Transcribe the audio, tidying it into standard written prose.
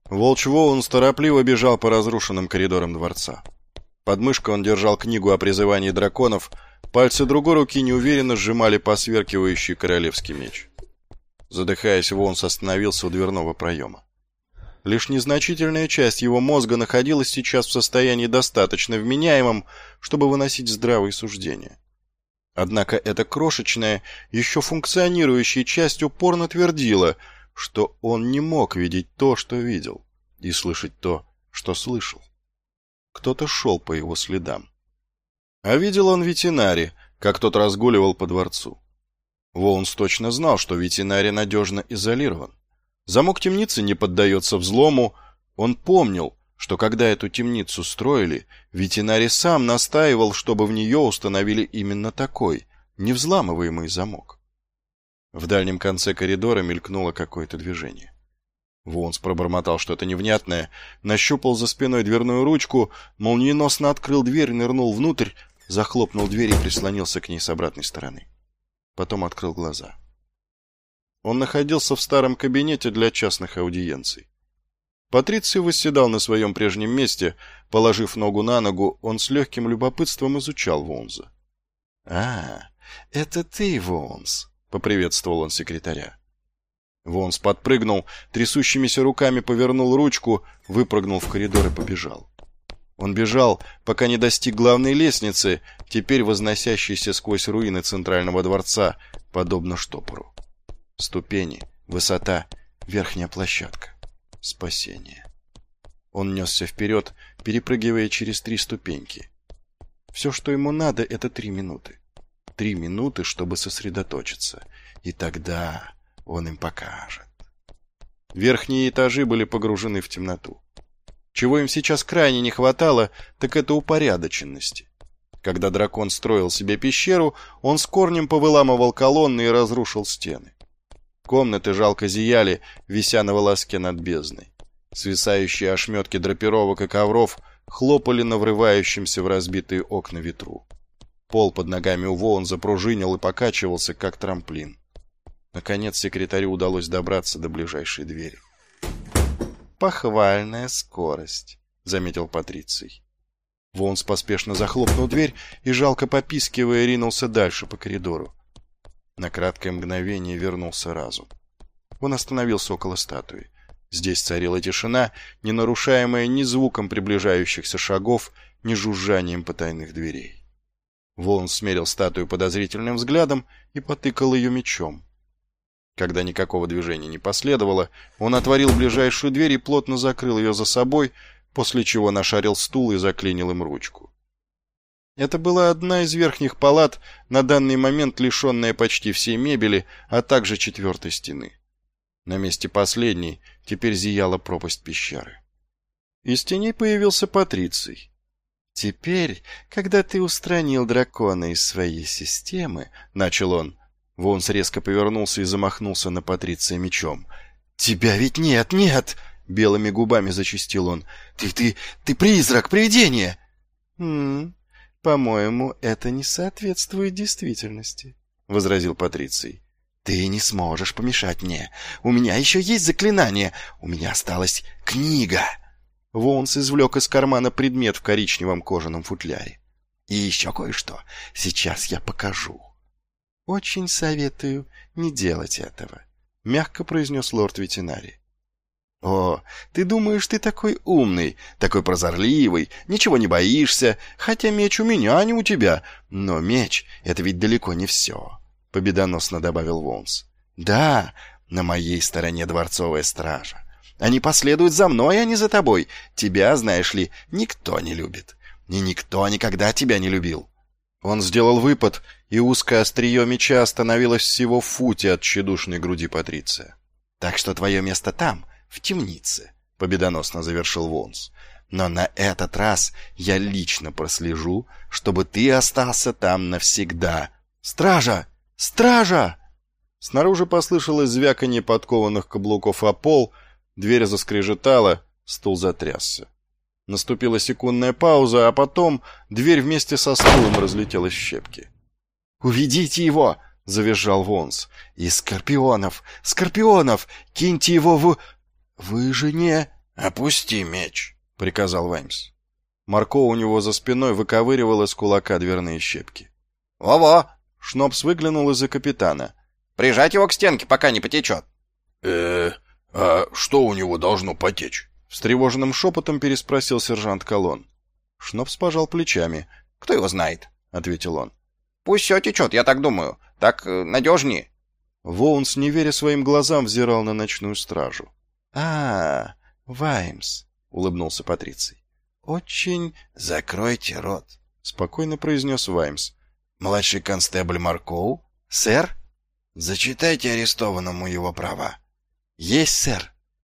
Волчь Воунс торопливо бежал по разрушенным коридорам дворца. Под мышкой он держал книгу о призывании драконов, пальцы другой руки неуверенно сжимали посверкивающий королевский меч. Задыхаясь, Воунс остановился у дверного проема. Лишь незначительная часть его мозга находилась сейчас в состоянии достаточно вменяемом, чтобы выносить здравые суждения. Однако эта крошечная, еще функционирующая часть упорно твердила, что он не мог видеть то, что видел, и слышать то, что слышал. Кто-то шел по его следам. А видел он ветеринари, как тот разгуливал по дворцу. Воунс точно знал, что ветеринарий надежно изолирован. Замок темницы не поддается взлому. Он помнил, что когда эту темницу строили, ветеринарий сам настаивал, чтобы в нее установили именно такой, невзламываемый замок. В дальнем конце коридора мелькнуло какое-то движение. Воунс пробормотал что-то невнятное, нащупал за спиной дверную ручку, молниеносно открыл дверь, нырнул внутрь, захлопнул дверь и прислонился к ней с обратной стороны. Потом открыл глаза. Он находился в старом кабинете для частных аудиенций. Патриций восседал на своем прежнем месте, положив ногу на ногу, он с легким любопытством изучал Воунса. — А, это ты, Воунс, — поприветствовал он секретаря. Воунс подпрыгнул, трясущимися руками повернул ручку, выпрыгнул в коридор и побежал. Он бежал, пока не достиг главной лестницы, теперь возносящейся сквозь руины центрального дворца, подобно штопору. Ступени, высота, верхняя площадка. Спасение. Он несся вперед, перепрыгивая через 3 ступеньки. Все, что ему надо, это 3 минуты. 3 минуты, чтобы сосредоточиться. И тогда он им покажет. Верхние этажи были погружены в темноту. Чего им сейчас крайне не хватало, так это упорядоченности. Когда дракон строил себе пещеру, он с корнем повыламывал колонны и разрушил стены. Комнаты жалко зияли, вися на волоске над бездной. Свисающие ошметки драпировок и ковров хлопали на врывающемся в разбитые окна ветру. Пол под ногами у Воунса пружинил и покачивался, как трамплин. Наконец секретарю удалось добраться до ближайшей двери. «Похвальная скорость», — заметил Патриций. Воунс поспешно захлопнул дверь и, жалко попискивая, ринулся дальше по коридору. На краткое мгновение вернулся разум. Он остановился около статуи. Здесь царила тишина, не нарушаемая ни звуком приближающихся шагов, ни жужжанием потайных дверей. Воунс смерил статую подозрительным взглядом и потыкал ее мечом. Когда никакого движения не последовало, он отворил ближайшую дверь и плотно закрыл ее за собой, после чего нашарил стул и заклинил им ручку. Это была одна из верхних палат, на данный момент лишенная почти всей мебели, а также 4-й стены. На месте последней теперь зияла пропасть пещеры. Из теней появился Патриций. «Теперь, когда ты устранил дракона из своей системы, — начал он, — Воунс резко повернулся и замахнулся на Патриция мечом. «Тебя ведь нет, нет!» — белыми губами зачастил он. «Ты призрак, привидение!» «По-моему, это не соответствует действительности», — возразил Патриций. «Ты не сможешь помешать мне. У меня еще есть заклинание. У меня осталась книга». Воунс извлек из кармана предмет в коричневом кожаном футляре. «И еще кое-что. Сейчас я покажу». «Очень советую не делать этого», — мягко произнес лорд-ветеринарий. «О, ты думаешь, ты такой умный, такой прозорливый, ничего не боишься, хотя меч у меня, а не у тебя. Но меч — это ведь далеко не все», — победоносно добавил Воунс. «Да, на моей стороне дворцовая стража. Они последуют за мной, а не за тобой. Тебя, знаешь ли, никто не любит. И никто никогда тебя не любил». Он сделал выпад, и узкое острие меча остановилось всего в футе от тщедушной груди Патриция. «Так что твое место там, в темнице», — победоносно завершил Воунс. «Но на этот раз я лично прослежу, чтобы ты остался там навсегда. Стража! Стража!» Снаружи послышалось звяканье подкованных каблуков о пол, дверь заскрежетала, стул затрясся. Наступила секундная пауза, а потом дверь вместе со стулом разлетелась в щепки. «Уведите его!» — завизжал Воунс. «И скорпионов! Скорпионов! Киньте его в...» «Вы же не...» «Опусти меч», — приказал Ваймс. Марко у него за спиной выковыривал из кулака дверные щепки. «Во-во!» — Шнопс выглянул из-за капитана. «Прижать его к стенке, пока не потечет». А что у него должно потечь?» Встревоженным шепотом переспросил сержант Колон. Шнопс пожал плечами. «Кто его знает?» — ответил он. «Пусть все течет, я так думаю. Так надежнее». Воунс, не веря своим глазам, взирал на ночную стражу. Ваймс», — улыбнулся Патриций. «Очень...» «Закройте рот», — спокойно произнес Ваймс. «Младший констебль Маркоу?» «Сэр?» «Зачитайте арестованному его права». «Есть, сэр».